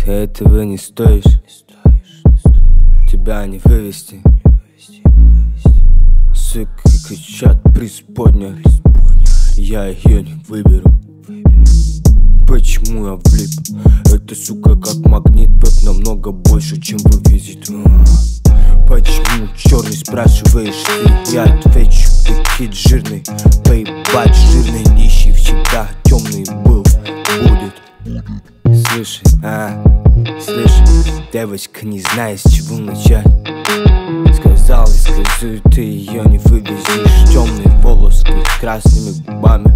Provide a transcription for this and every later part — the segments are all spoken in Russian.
этого не стоишь. Тебя не вывести. Сука кричат преисподня, я ее не выберу. Почему я влип? Это, сука, как магнит, пэп намного больше, чем вывезет. Почему черный спрашиваешь ты? Я отвечу, прикид жирный. Поебать, жирный нищий всегда темный был, будет. Слышь, слышь, девочка не знает, с чего начать. Сказал и скажу, ты ее не вывезешь. Темные волосы с красными губами.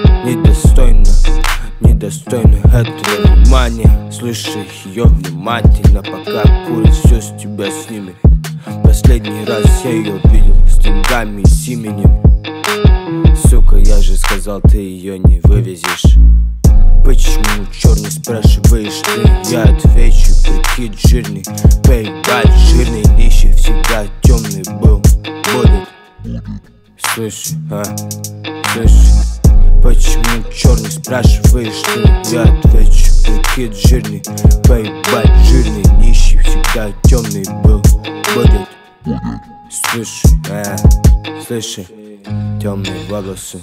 Недостойно этого внимания. Слушай ее внимательно, пока курит, все с тебя снимет. Последний раз я ее видел с деньгами и с именем. Сука, я же сказал, ты ее не вывезешь. Почему черный спрашиваешь ты? Я отвечу, прикид жирный. Поебать, жирный нищий всегда темный был, будет. Слышь, слышь, почему черный спрашиваешь ты? Я отвечу, прикид жирный. Поебать, жирный нищий всегда темный был, будет. Слышь, слышь, темные волосы,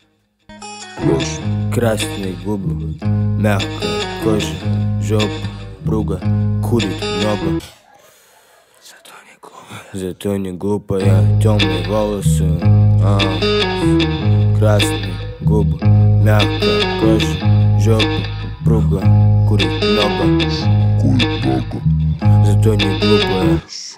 красные губы, мягкая кожа, жопа, пруга, курит много. Зато не глупая, темные волосы, красные губы, мягкая кожа, жопа, пруга, курит много. Зато не глупая.